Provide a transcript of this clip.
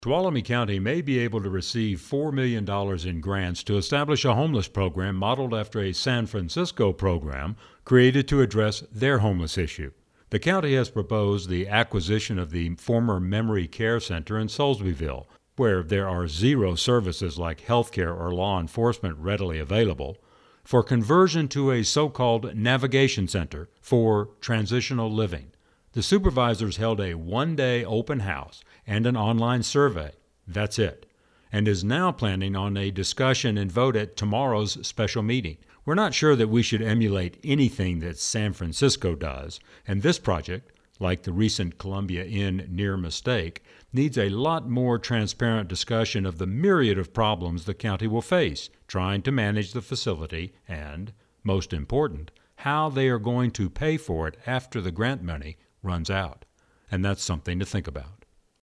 Tuolumne County may be able to receive $4 million in grants to establish a homeless program modeled after a San Francisco program created to address their homeless issue. The county has proposed the acquisition of the former Memory Care Center in Soulsbyville, where there are zero services like healthcare or law enforcement readily available, for conversion to a so-called navigation center for transitional living. The supervisors held a one-day open house and an online survey. That's it. And is now planning on a discussion and vote at tomorrow's special meeting. We're not sure that we should emulate anything that San Francisco does, and this project, like the recent Columbia Inn near mistake, needs a lot more transparent discussion of the myriad of problems the county will face trying to manage the facility and, most important, how they are going to pay for it after the grant money runs out. And that's something to think about.